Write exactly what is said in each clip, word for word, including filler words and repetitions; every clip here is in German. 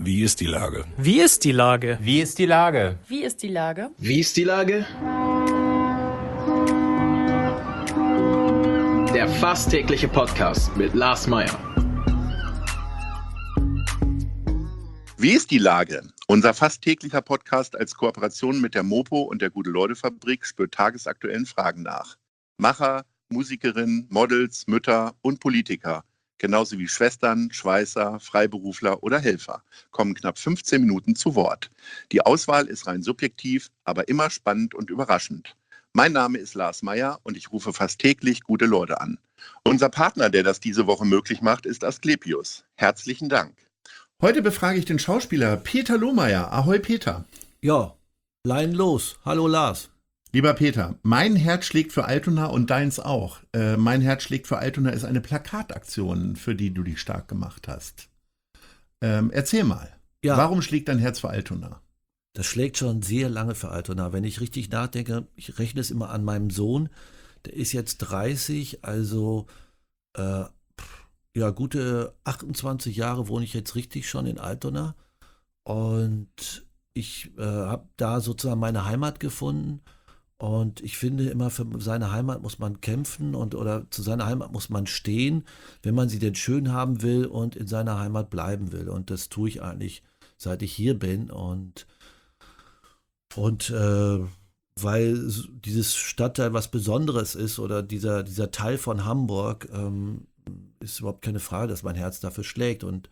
Wie ist die Lage? Wie ist die Lage? Wie ist die Lage? Wie ist die Lage? Wie ist die Lage? Der fast tägliche Podcast mit Lars Meyer. Wie ist die Lage? Unser fast täglicher Podcast als Kooperation mit der Mopo und der Gute-Leute-Fabrik spürt tagesaktuellen Fragen nach. Macher, Musikerinnen, Models, Mütter und Politiker, genauso wie Schwestern, Schweißer, Freiberufler oder Helfer, kommen knapp fünfzehn Minuten zu Wort. Die Auswahl ist rein subjektiv, aber immer spannend und überraschend. Mein Name ist Lars Meyer und ich rufe fast täglich gute Leute an. Unser Partner, der das diese Woche möglich macht, ist Asklepios. Herzlichen Dank. Heute befrage ich den Schauspieler Peter Lohmeier. Ahoi Peter. Ja, Leinen los. Hallo Lars. Lieber Peter, mein Herz schlägt für Altona und deins auch. Äh, mein Herz schlägt für Altona ist eine Plakataktion, für die du dich stark gemacht hast. Ähm, erzähl mal, Ja. warum schlägt dein Herz für Altona? Das schlägt schon sehr lange für Altona. Wenn ich richtig nachdenke, ich rechne es immer an meinem Sohn, der ist jetzt dreißig, also äh, ja, gute achtundzwanzig Jahre wohne ich jetzt richtig schon in Altona. Und ich äh, habe da sozusagen meine Heimat gefunden. Und ich finde immer, für seine Heimat muss man kämpfen und oder zu seiner Heimat muss man stehen, wenn man sie denn schön haben will und in seiner Heimat bleiben will. Und das tue ich eigentlich, seit ich hier bin. Und, und äh, weil dieses Stadtteil was Besonderes ist oder dieser, dieser Teil von Hamburg, ähm, ist überhaupt keine Frage, dass mein Herz dafür schlägt. Und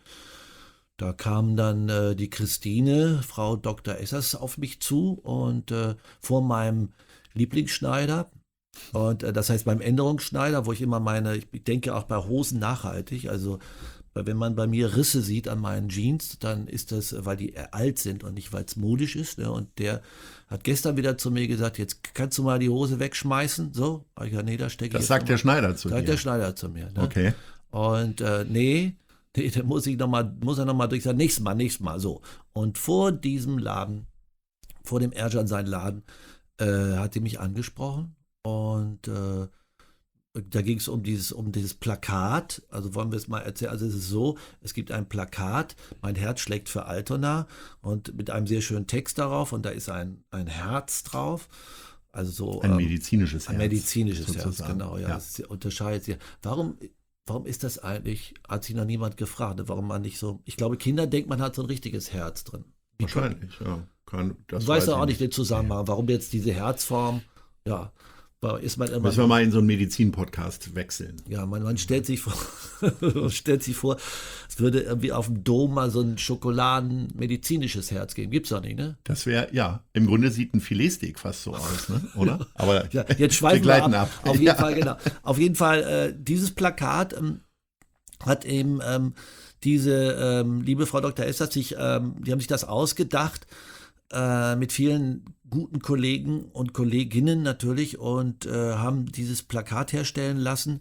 da kam dann äh, die Christine, Frau Doktor Essers, auf mich zu und äh, vor meinem Lieblingsschneider, und äh, das heißt beim Änderungsschneider, wo ich immer meine, ich denke auch bei Hosen nachhaltig, also wenn man bei mir Risse sieht an meinen Jeans, dann ist das, weil die alt sind und nicht, weil es modisch ist. Ne? Und der hat gestern wieder zu mir gesagt, jetzt kannst du mal die Hose wegschmeißen. So, ich gesagt, nee, da stecke ich Das jetzt sagt noch der mal. Schneider zu dir. Sagt der Schneider zu mir. Ne? Okay. Und äh, nee, nee, da muss ich noch mal, muss er nochmal durch sagen, nächstes Mal, nächstes Mal, so. Und vor diesem Laden, vor dem Ercan sein Laden, äh, hat die mich angesprochen und äh, da ging es um dieses, um dieses Plakat, also wollen wir es mal erzählen, also es ist so, es gibt ein Plakat, mein Herz schlägt für Altona und mit einem sehr schönen Text darauf und da ist ein, ein Herz drauf, also so. Ein ähm, medizinisches ein Herz. medizinisches Herz, sozusagen. genau, ja, Ja. das unterscheidet sich. Warum, warum ist das eigentlich, hat sich noch niemand gefragt, warum man nicht so, ich glaube, Kinder denkt, man hat so ein richtiges Herz drin. Wie Wahrscheinlich, ja. Kann, das Ich weiß ja ich auch nicht den Zusammenhang, warum jetzt diese Herzform, ja, ist man immer. Müssen wir mal in so einen Medizin-Podcast wechseln. Ja, man, man stellt sich vor, man stellt sich vor, es würde irgendwie auf dem Dom mal so ein Schokoladen-medizinisches Herz geben. Gibt's doch nicht, ne? Das wäre, ja, im Grunde sieht ein Filetsteak fast so aus, ne? Oder? Aber Ja, jetzt schweifen wir, gleiten ab. ab. Auf jeden Ja. Fall, genau. Auf jeden Fall, äh, dieses Plakat ähm, hat eben ähm, diese ähm, liebe Frau Doktor Essers sich, ähm, die haben sich das ausgedacht, äh, mit vielen guten Kollegen und Kolleginnen natürlich und äh, haben dieses Plakat herstellen lassen.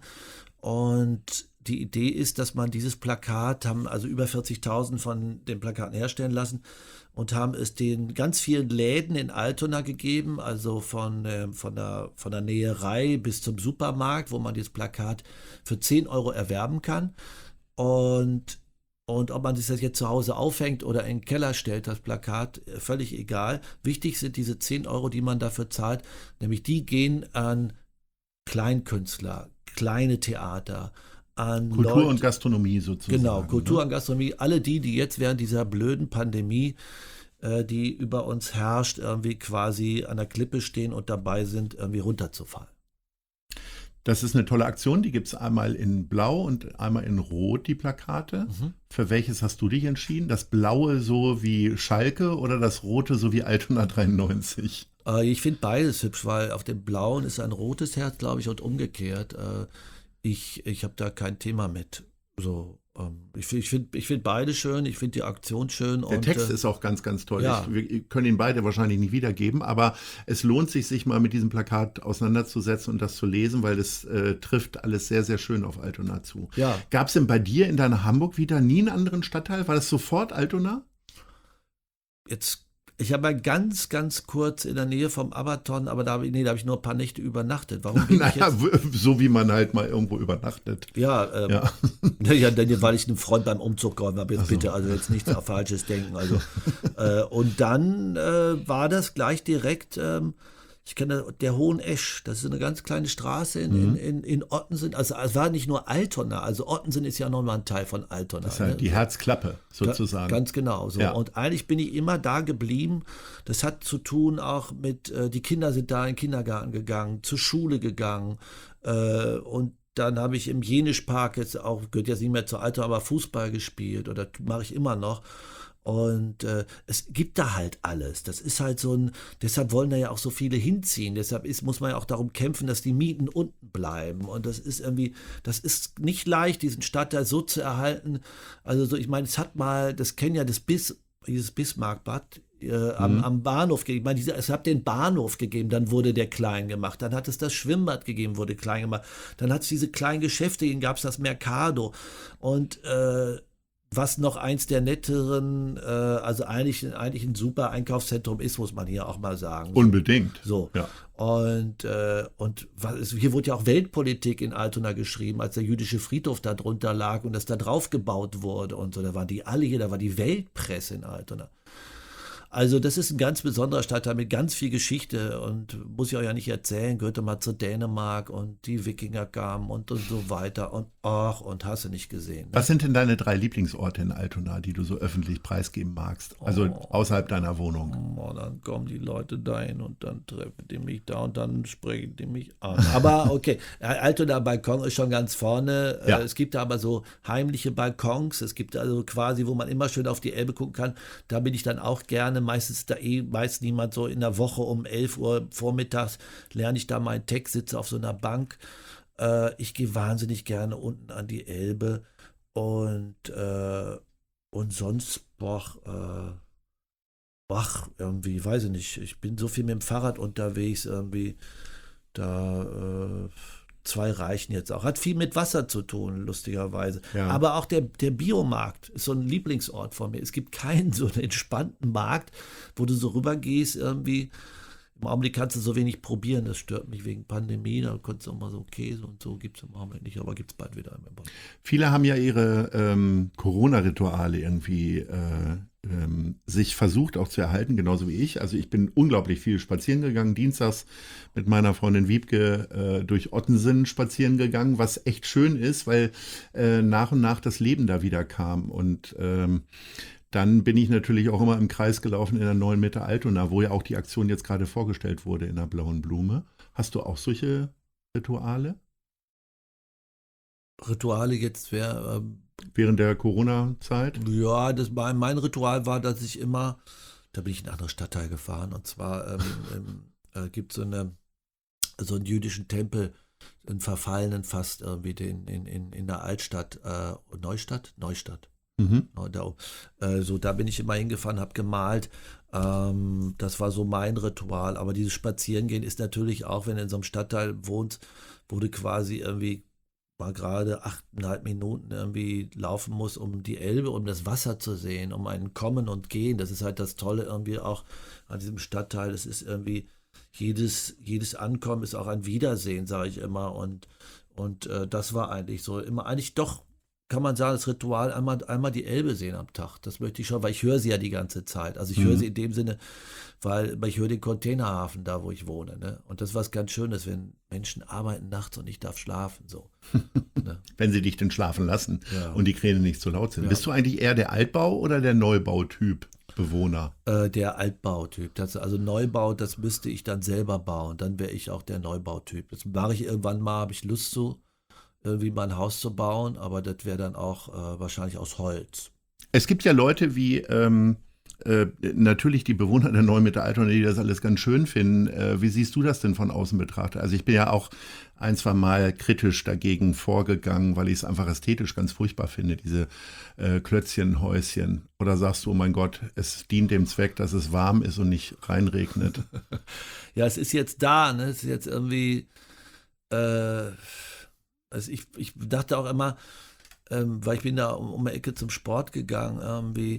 Und die Idee ist, dass man dieses Plakat, haben also über vierzigtausend von den Plakaten herstellen lassen und haben es den ganz vielen Läden in Altona gegeben, also von, äh, von, der, von der Näherei bis zum Supermarkt, wo man dieses Plakat für zehn Euro erwerben kann. Und Und ob man sich das jetzt zu Hause aufhängt oder in den Keller stellt, das Plakat, völlig egal. Wichtig sind diese zehn Euro, die man dafür zahlt, nämlich die gehen an Kleinkünstler, kleine Theater, an Kultur Leute, und Gastronomie sozusagen. Genau, Kultur ne? und Gastronomie, alle die, die jetzt während dieser blöden Pandemie, äh, die über uns herrscht, irgendwie quasi an der Klippe stehen und dabei sind, irgendwie runterzufallen. Das ist eine tolle Aktion, die gibt es einmal in Blau und einmal in Rot, die Plakate. Mhm. Für welches hast du dich entschieden? Das Blaue so wie Schalke oder das Rote so wie Altona dreiundneunzig? Äh, ich finde beides hübsch, weil auf dem Blauen ist ein rotes Herz, glaube ich, und umgekehrt. Äh, ich ich habe da kein Thema mit. So, ähm, ich finde ich find, ich find beide schön, ich finde die Aktion schön. Der und, Text äh, ist auch ganz, ganz toll. ja. Ich, wir können ihn beide wahrscheinlich nicht wiedergeben, aber es lohnt sich, sich mal mit diesem Plakat auseinanderzusetzen und das zu lesen, weil es äh, trifft alles sehr, sehr schön auf Altona zu. Ja. Gab es denn bei dir in deiner Hamburg wieder nie einen anderen Stadtteil? War das sofort Altona? Jetzt Ich habe mal ganz, ganz kurz in der Nähe vom Abaton, aber da, nee, da habe ich nur ein paar Nächte übernachtet. Warum bin ich Naja, jetzt? w- so wie man halt mal irgendwo übernachtet. Ja, ähm, Ja. ja, dann, weil ich einem Freund beim Umzug geholfen habe. Jetzt Ach so. bitte, also jetzt nichts auf Falsches denken. Also, äh, und dann äh, war das gleich direkt, ähm, ich kenne der Hohen Esch, das ist eine ganz kleine Straße in, Mhm. in, in, in Ottensen. Also es war nicht nur Altona, also Ottensen ist ja nochmal ein Teil von Altona. Das ist halt ne? die Herzklappe sozusagen. Ganz genau so. Ja. Und eigentlich bin ich immer da geblieben. Das hat zu tun auch mit, äh, die Kinder sind da in den Kindergarten gegangen, zur Schule gegangen. Äh, und dann habe ich im Jenischpark, jetzt auch, gehört jetzt nicht mehr zur Alter, aber Fußball gespielt oder mache ich immer noch. Und äh, es gibt da halt alles. Das ist halt so ein, deshalb wollen da ja auch so viele hinziehen. Deshalb ist, muss man ja auch darum kämpfen, dass die Mieten unten bleiben. Und das ist irgendwie, das ist nicht leicht, diesen Stadtteil so zu erhalten. Also so, ich meine, es hat mal, das kennen ja das Bis, dieses Bismarckbad äh, am, Mhm. am Bahnhof gegeben. Ich meine, diese, es hat den Bahnhof gegeben, dann wurde der klein gemacht. Dann hat es das Schwimmbad gegeben, wurde klein gemacht. Dann hat es diese kleinen Geschäfte gegeben, gab es das Mercado. Und äh, was noch eins der netteren, äh, also eigentlich, eigentlich ein super Einkaufszentrum ist, muss man hier auch mal sagen. Unbedingt. So. Ja. Und, äh, und was ist, hier wurde ja auch Weltpolitik in Altona geschrieben, als der jüdische Friedhof da drunter lag und das da drauf gebaut wurde und so. Da waren die alle hier, da war die Weltpresse in Altona. Also das ist ein ganz besonderer Stadtteil mit ganz viel Geschichte und muss ich euch ja nicht erzählen, gehörte mal zu Dänemark und die Wikinger kamen und, und so weiter und ach und hast du nicht gesehen. Ne? Was sind denn deine drei Lieblingsorte in Altona, die du so öffentlich preisgeben magst? Also Oh. außerhalb deiner Wohnung. Oh, dann kommen die Leute dahin und dann treffen die mich da und dann sprechen die mich an. Aber okay, Altona Balkon ist schon ganz vorne. Ja. Äh, Es gibt da aber so heimliche Balkons. Es gibt also quasi, wo man immer schön auf die Elbe gucken kann. Da bin ich dann auch gerne. Meistens ist da eh meist niemand so in der Woche um elf Uhr vormittags. Lerne ich da meinen Text, sitze auf so einer Bank. Äh, ich gehe wahnsinnig gerne unten an die Elbe und, äh, und sonst, boah, äh, Ach, irgendwie, weiß ich nicht. Ich bin so viel mit dem Fahrrad unterwegs, irgendwie. Da äh, zwei reichen jetzt auch. Hat viel mit Wasser zu tun, lustigerweise. Ja. Aber auch der, der Biomarkt ist so ein Lieblingsort von mir. Es gibt keinen so einen entspannten Markt, wo du so rübergehst, irgendwie. Im Augenblick kannst du so wenig probieren, das stört mich wegen Pandemie. Da konntest du auch mal so Käse und so, gibt es im Augenblick nicht, aber gibt es bald wieder. Viele haben ja ihre ähm, Corona-Rituale irgendwie äh, ähm, sich versucht auch zu erhalten, genauso wie ich. Also ich bin unglaublich viel spazieren gegangen, dienstags mit meiner Freundin Wiebke äh, durch Ottensen spazieren gegangen, was echt schön ist, weil äh, nach und nach das Leben da wieder kam. Und ähm, dann bin ich natürlich auch immer im Kreis gelaufen in der neuen Mitte Altona, wo ja auch die Aktion jetzt gerade vorgestellt wurde in der Blauen Blume. Hast du auch solche Rituale? Rituale jetzt wäre... Ähm Während der Corona-Zeit? Ja, das, mein, mein Ritual war, dass ich immer, da bin ich in einen anderen Stadtteil gefahren und zwar ähm, ähm, äh, gibt es so, eine, so einen jüdischen Tempel, einen verfallenen fast irgendwie den, in, in, in der Altstadt, äh, Neustadt? Neustadt. Mhm. Da, äh, so, da bin ich immer hingefahren, habe gemalt. Ähm, das war so mein Ritual. Aber dieses Spazierengehen ist natürlich auch, wenn du in so einem Stadtteil wohnst, wo du quasi irgendwie mal gerade achteinhalb Minuten irgendwie laufen muss, um die Elbe, um das Wasser zu sehen, um ein Kommen und Gehen. Das ist halt das Tolle irgendwie auch an diesem Stadtteil. Es ist irgendwie, jedes, jedes Ankommen ist auch ein Wiedersehen, sage ich immer. Und, und äh, das war eigentlich so, immer eigentlich doch, kann man sagen, das Ritual, einmal, einmal die Elbe sehen am Tag. Das möchte ich schon, weil ich höre sie ja die ganze Zeit. Also ich Mhm. höre sie in dem Sinne, weil, weil ich höre den Containerhafen da, wo ich wohne. Ne? Und das ist was ganz Schönes, wenn Menschen arbeiten nachts und ich darf schlafen. So. Ne? Wenn sie dich denn schlafen lassen Ja. und die Kräne nicht zu laut sind. Ja. Bist du eigentlich eher der Altbau- oder der Neubautyp Bewohner? Äh, der Altbautyp. Das, also Neubau, das müsste ich dann selber bauen. Dann wäre ich auch der Neubautyp. Das mache ich irgendwann mal, habe ich Lust zu, irgendwie mal ein Haus zu bauen, aber das wäre dann auch äh, wahrscheinlich aus Holz. Es gibt ja Leute wie ähm, äh, natürlich die Bewohner der neuen Mitte Altona, die das alles ganz schön finden. Äh, wie siehst du das denn von außen betrachtet? Also ich bin ja auch ein, zwei Mal kritisch dagegen vorgegangen, weil ich es einfach ästhetisch ganz furchtbar finde, diese äh, Klötzchenhäuschen. Oder sagst du, oh mein Gott, es dient dem Zweck, dass es warm ist und nicht reinregnet? Ja, es ist jetzt da, ne? Es ist jetzt irgendwie, äh, also ich, ich dachte auch immer, ähm, weil ich bin da um, um die Ecke zum Sport gegangen, irgendwie,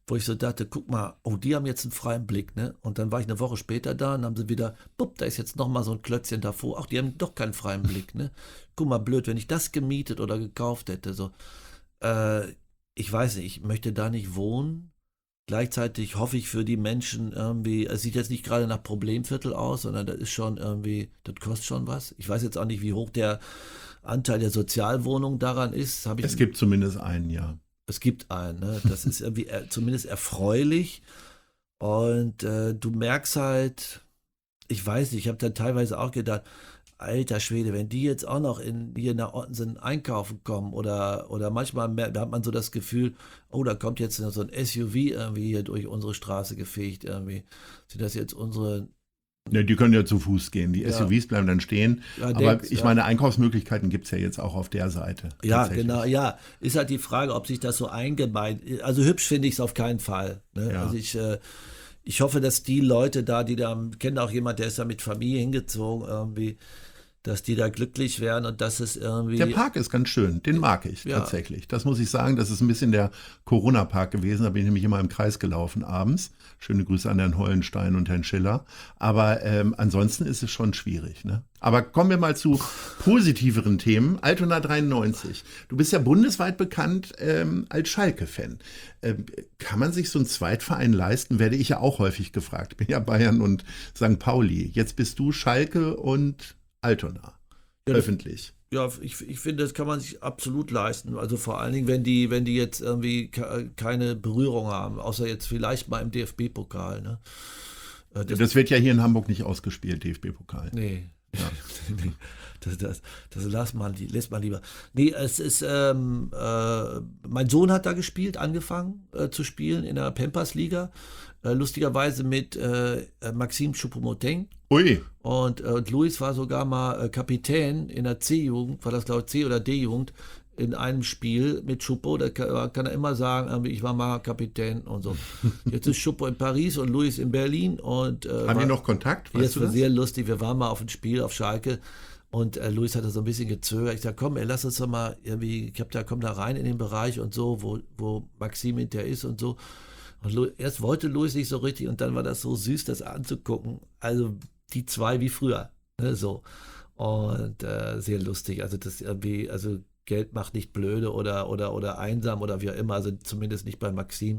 wo ich so dachte, guck mal, oh, die haben jetzt einen freien Blick, ne? Und dann war ich eine Woche später da und haben sie wieder, bupp, da ist jetzt nochmal so ein Klötzchen davor. Ach, die haben doch keinen freien Blick, ne? Guck mal, blöd, wenn ich das gemietet oder gekauft hätte, so. Äh, ich weiß nicht, ich möchte da nicht wohnen. Gleichzeitig hoffe ich für die Menschen irgendwie, es sieht jetzt nicht gerade nach Problemviertel aus, sondern das ist schon irgendwie, das kostet schon was. Ich weiß jetzt auch nicht, wie hoch der Anteil der Sozialwohnungen daran ist. Hab ich, Es gibt zumindest einen, ja. Es gibt einen, ne? Das ist irgendwie er, zumindest erfreulich. Und äh, du merkst halt, ich weiß nicht, ich habe dann teilweise auch gedacht, alter Schwede, wenn die jetzt auch noch in, hier nach Ottensen einkaufen kommen oder, oder manchmal mehr, da hat man so das Gefühl, oh, da kommt jetzt so ein S U V irgendwie hier durch unsere Straße gefegt irgendwie. Sind das jetzt unsere... Ne, die können ja zu Fuß gehen. Die Ja. S U Vs bleiben dann stehen. Ja, aber denkst, ich ja. meine, Einkaufsmöglichkeiten gibt es ja jetzt auch auf der Seite. Ja, tatsächlich. genau, ja. Ist halt die Frage, ob sich das so eingemeint, also hübsch finde ich es auf keinen Fall. Ne? Ja. Also ich, äh, ich hoffe, dass die Leute da, die da, kennen auch jemand, der ist da mit Familie hingezogen irgendwie, dass die da glücklich werden und dass es irgendwie... Der Park ist ganz schön, den mag ich Ja. tatsächlich. Das muss ich sagen, das ist ein bisschen der Corona-Park gewesen. Da bin ich nämlich immer im Kreis gelaufen abends. Schöne Grüße an Herrn Hollenstein und Herrn Schiller. Aber ähm, ansonsten ist es schon schwierig. Ne? Aber kommen wir mal zu positiveren Themen. Altona dreiundneunzig. Du bist ja bundesweit bekannt ähm, als Schalke-Fan. Ähm, kann man sich so einen Zweitverein leisten? Werde ich ja auch häufig gefragt. Ich bin ja Bayern und Sankt Pauli. Jetzt bist du Schalke und Altona. Ja, Öffentlich. Ja, ich, ich finde, das kann man sich absolut leisten. Also vor allen Dingen, wenn die, wenn die jetzt irgendwie ke- keine Berührung haben, außer jetzt vielleicht mal im D F B-Pokal. Ne? Äh, Das, Das wird ja hier in Hamburg nicht ausgespielt, D F B-Pokal. nee. nee. Das, das, das lässt man, lässt man lieber. Nee, es ist, ähm, äh, mein Sohn hat da gespielt, angefangen äh, zu spielen in der Pampers-Liga. Äh, lustigerweise mit äh, Maxime Choupo-Moting. Ui, Und, äh, und Luis war sogar mal äh, Kapitän in der C-Jugend, war das glaube ich C- oder D-Jugend, in einem Spiel mit Choupo. Da kann, kann er immer sagen, irgendwie, ich war mal Kapitän und so. Jetzt ist Choupo in Paris und Luis in Berlin. Und, äh, haben war, die noch Kontakt? Weißt Jetzt du war das? sehr lustig. Wir waren mal auf ein Spiel auf Schalke und äh, Luis hatte so ein bisschen gezögert. Ich sag, komm, ey, lass uns doch mal irgendwie, ich hab da, komm da rein in den Bereich und so, wo, wo Maxim hinter ist und so. Und Lu- erst wollte Luis nicht so richtig und dann war das so süß, das anzugucken. Also die zwei wie früher, ne, so. Und äh, sehr lustig. Also das irgendwie, also Geld macht nicht blöde oder, oder, oder einsam oder wie auch immer, also zumindest nicht bei Maxim.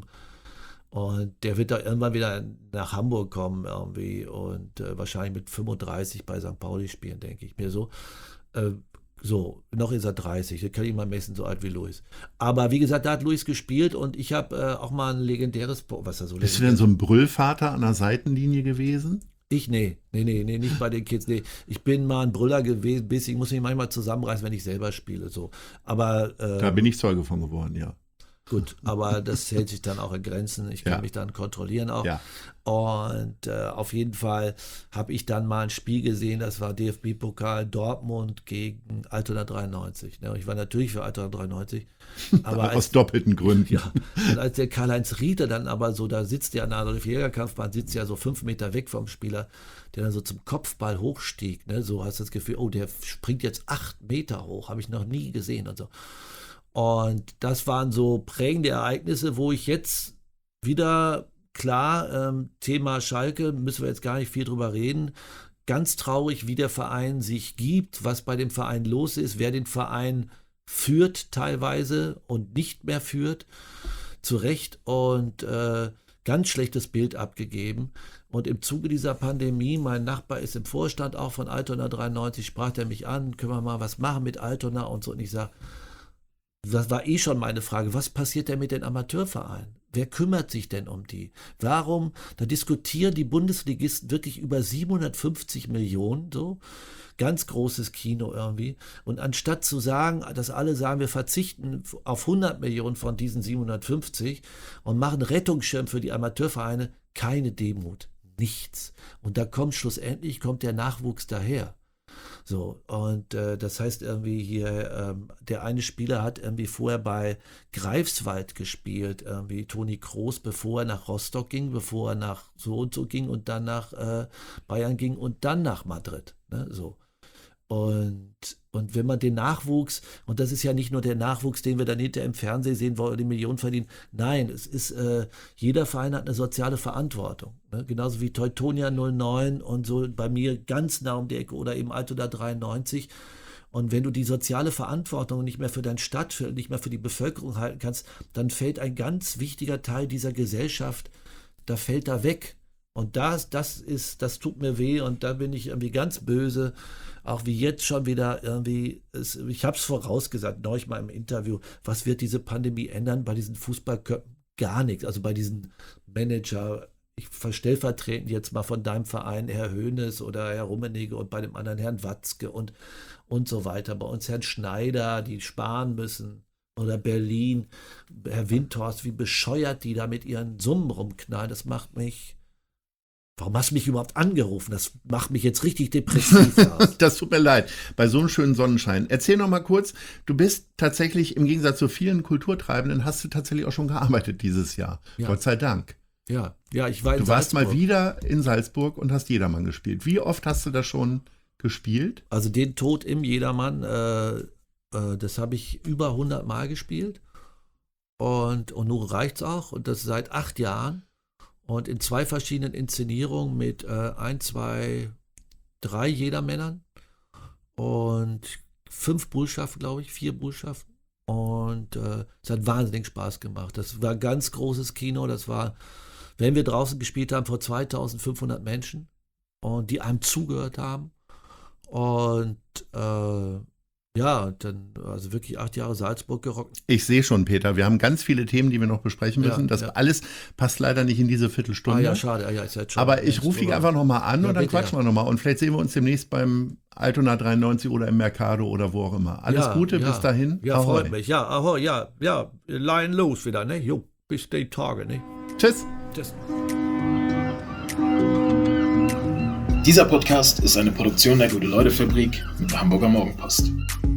Und der wird da irgendwann wieder nach Hamburg kommen irgendwie und äh, wahrscheinlich mit fünfunddreißig bei Sankt Pauli spielen, denke ich mir so. Äh, so, noch ist er dreißig, das kann ich mal messen, so alt wie Luis. Aber wie gesagt, da hat Luis gespielt und ich habe äh, auch mal ein legendäres, Po- was ist da so Bist du denn so ein Brüllvater an der Seitenlinie gewesen? Ich, nee, nee, nee, nee, nicht bei den Kids, nee. Ich bin mal ein Brüller gewesen, bis ich muss mich manchmal zusammenreißen, wenn ich selber spiele, so. Aber, äh, Da bin ich Zeuge von geworden, ja. gut, aber das hält sich dann auch in Grenzen. Ich kann Ja. mich dann kontrollieren auch. Ja. Und äh, auf jeden Fall habe ich dann mal ein Spiel gesehen, das war D F B-Pokal Dortmund gegen Altona dreiundneunzig. Ne? Und ich war natürlich für Altona dreiundneunzig. Aber Aus als, doppelten Gründen. ja, und als der Karl-Heinz Rieder dann aber so, da sitzt der an der Adolf-Jäger-Kampfbahn, sitzt ja so fünf Meter weg vom Spieler, der dann so zum Kopfball hochstieg. Ne? So hast du das Gefühl, oh, der springt jetzt acht Meter hoch, habe ich noch nie gesehen und so. Und das waren so prägende Ereignisse, wo ich jetzt wieder, klar, ähm, Thema Schalke, müssen wir jetzt gar nicht viel drüber reden, ganz traurig, wie der Verein sich gibt, was bei dem Verein los ist, wer den Verein führt teilweise und nicht mehr führt, zu Recht und äh, ganz schlechtes Bild abgegeben. Und im Zuge dieser Pandemie, mein Nachbar ist im Vorstand auch von Altona dreiundneunzig, sprach er mich an, können wir mal was machen mit Altona und so. Und ich sage, das war eh schon meine Frage, was passiert denn mit den Amateurvereinen? Wer kümmert sich denn um die? Warum, da diskutieren die Bundesligisten wirklich über siebenhundertfünfzig Millionen, so, ganz großes Kino irgendwie. Und anstatt zu sagen, dass alle sagen, wir verzichten auf hundert Millionen von diesen siebenhundertfünfzig und machen Rettungsschirm für die Amateurvereine, keine Demut, nichts. Und da kommt schlussendlich, kommt der Nachwuchs daher. So, und äh, das heißt irgendwie hier, ähm, der eine Spieler hat irgendwie vorher bei Greifswald gespielt, irgendwie Toni Kroos, bevor er nach Rostock ging, bevor er nach so und so ging und dann nach äh, Bayern ging und dann nach Madrid. Ne, so. Und, und wenn man den Nachwuchs, und das ist ja nicht nur der Nachwuchs, den wir dann hinterher im Fernsehen sehen, wo wir die Millionen verdienen, nein, es ist, äh, jeder Verein hat eine soziale Verantwortung. Ne? Genauso wie Teutonia null neun und so bei mir ganz nah um die Ecke oder eben Altona dreiundneunzig. Und wenn du die soziale Verantwortung nicht mehr für dein Stadtviertel, nicht mehr für die Bevölkerung halten kannst, dann fällt ein ganz wichtiger Teil dieser Gesellschaft, da fällt da weg. Und das, das ist, das tut mir weh und da bin ich irgendwie ganz böse, auch wie jetzt schon wieder irgendwie, es, ich habe es vorausgesagt, neulich mal im Interview, was wird diese Pandemie ändern bei diesen Fußballköpfen? Gar nichts, also bei diesen Manager, ich stellvertretend jetzt mal von deinem Verein, Herr Hoeneß oder Herr Rummenigge und bei dem anderen Herrn Watzke und, und so weiter, bei uns Herrn Schneider, die sparen müssen. Oder Berlin, Herr Windhorst, wie bescheuert die da mit ihren Summen rumknallen, das macht mich... Warum hast du mich überhaupt angerufen? Das macht mich jetzt richtig depressiv. Das tut mir leid, bei so einem schönen Sonnenschein. Erzähl noch mal kurz, du bist tatsächlich, im Gegensatz zu vielen Kulturtreibenden, hast du tatsächlich auch schon gearbeitet dieses Jahr. Ja. Gott sei Dank. Ja, ja, ich war in Du warst Salzburg. mal wieder in Salzburg und hast Jedermann gespielt. Wie oft hast du das schon gespielt? Also den Tod im Jedermann, äh, äh, das habe ich über hundert Mal gespielt. Und, und nun reicht's auch. Und das seit acht Jahren. Und in zwei verschiedenen Inszenierungen mit äh, ein, zwei, drei Jedermännern und fünf Bullschaften, glaube ich, vier Bullschaften. Und äh, es hat wahnsinnig Spaß gemacht. Das war ganz großes Kino. Das war, wenn wir draußen gespielt haben, vor zweitausendfünfhundert Menschen und die einem zugehört haben. Und äh, ja, dann, also wirklich acht Jahre Salzburg gerockt. Ich sehe schon, Peter, wir haben ganz viele Themen, die wir noch besprechen müssen. Ja, das ja. alles passt leider nicht in diese Viertelstunde. Ah ja, schade. Ah, ja, ist jetzt schon Aber ich rufe dich einfach nochmal an Ja, und dann bitte, quatschen ja. wir nochmal. Und vielleicht sehen wir uns demnächst beim Altona dreiundneunzig oder im Mercado oder wo auch immer. Alles Ja, Gute, ja. bis dahin. Ja, Ahoi. freut mich. Ja, ahoi, ja, ja, Line los wieder, ne? Jo, bis die Tage, ne? Tschüss. Tschüss. Dieser Podcast ist eine Produktion der Gute-Leute-Fabrik mit der Hamburger Morgenpost.